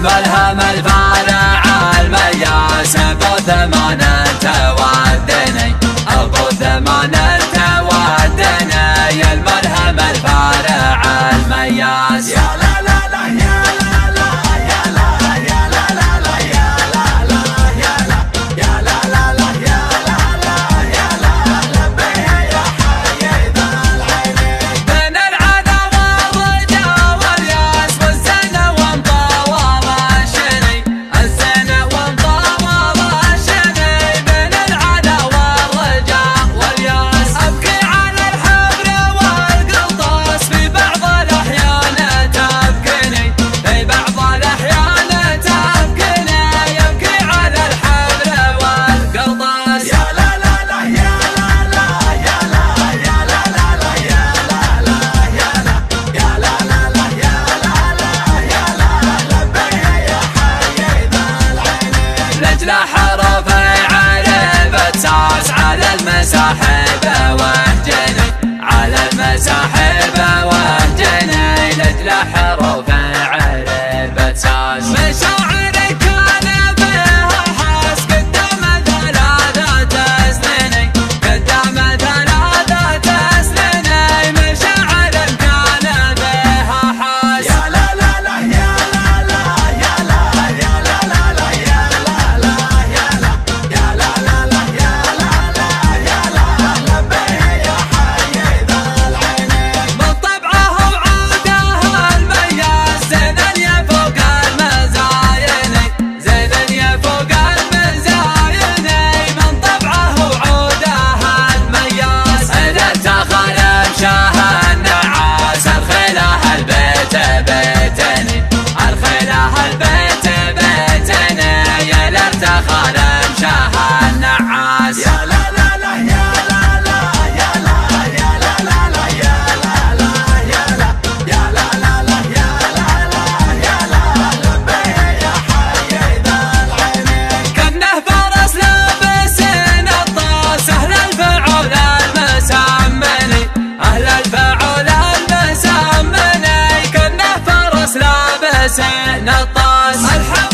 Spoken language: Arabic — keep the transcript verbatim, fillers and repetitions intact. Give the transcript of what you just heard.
الملهم الفارع المياس ابو ثمان تودني ابو ثمان تودني الملهم الفارع المياس. يا لا لا لا يا لا لا يا لا يا لا لا لا يا لا لا يا لا يا لا لا لا يا لا لا يا لا لبيه يا حي ذا العينين. بين العدا والرجا والياس والزنا ومطاوى ماشني الزنا ومطاوى ماشني بين العدا والرجا والياس. ابكي على الحبر والقلطاس في بعض الاحيان تبكني في بعض الاحيان تبكني يبكي على الحبر والقلطاس. يا لا لا لا يا لا لا يا لا يا لا لا لا يا لا لا يا لا يا لا لا لا يا لا لا يا لا لبيه يا حي ذا العينين. لجل حرف عربة ساس على المساحب واهجني على المساحب واهجني لجل حرف عربة ساس. مشاعري كان بها حاس قدام ثلاثة سنين قدام ثلاثة سنين مشاعر كان بها حاس. يا لا لا لا يا لا لا يا لا يا لا لا لا يا لا لا يا لا يا لا لا لا يا لا لا يا لا لبيه يا حي ذا العينين. من طبعه وعوده المياس زينا يا فوق المزايني زينا يا فوق المزايني من طبعه وعوده المياس. اذا اتخذ مشاه النعاس ارخله البيت بيتني ارخله البيت بيتني يا لا اتخذ مشاه النعاس. يا لا لا لا يا لا لا يا لا يا لا لا لا يا لا لا يا لا يا لا لا لا يا لا لا يا لا لبيه يا حي ذا العينين. كنه فرس لابس نطاس اهل الفعول المسمني اهل الفعول المسمني كنه فرس لابس نطاس.